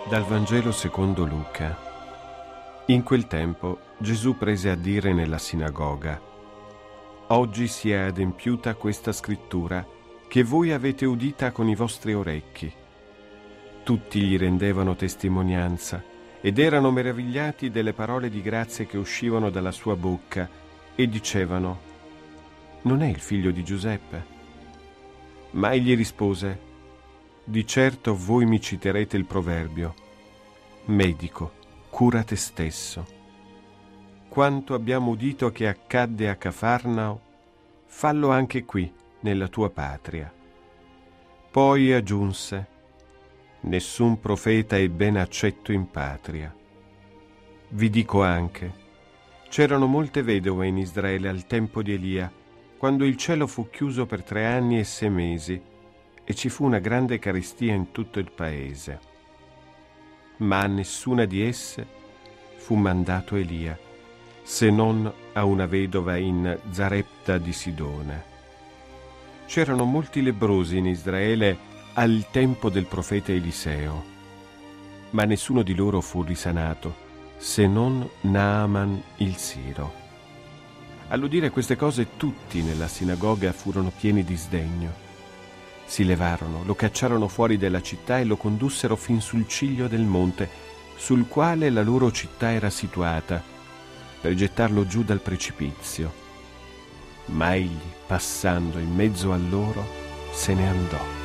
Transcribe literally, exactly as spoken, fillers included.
Dal Vangelo secondo Luca. In quel tempo Gesù prese a dire nella sinagoga: «Oggi si è adempiuta questa scrittura che voi avete udita con i vostri orecchi». Tutti gli rendevano testimonianza ed erano meravigliati delle parole di grazia che uscivano dalla sua bocca e dicevano: «Non è il figlio di Giuseppe?» Ma egli rispose: «Di certo voi mi citerete il proverbio: medico, cura te stesso. Quanto abbiamo udito che accadde a Cafarnao, fallo anche qui, nella tua patria». Poi aggiunse: «Nessun profeta è ben accetto in patria». Vi dico anche, c'erano molte vedove in Israele al tempo di Elia, quando il cielo fu chiuso per tre anni e sei mesi, e ci fu una grande carestia in tutto il paese. Ma a nessuna di esse fu mandato Elia, se non a una vedova in Zarepta di Sidone. C'erano molti lebbrosi in Israele al tempo del profeta Eliseo, ma nessuno di loro fu risanato, se non Naaman il Siro. All'udire queste cose tutti nella sinagoga furono pieni di sdegno. Si levarono, lo cacciarono fuori della città e lo condussero fin sul ciglio del monte, sul quale la loro città era situata, per gettarlo giù dal precipizio. Ma egli, passando in mezzo a loro, se ne andò.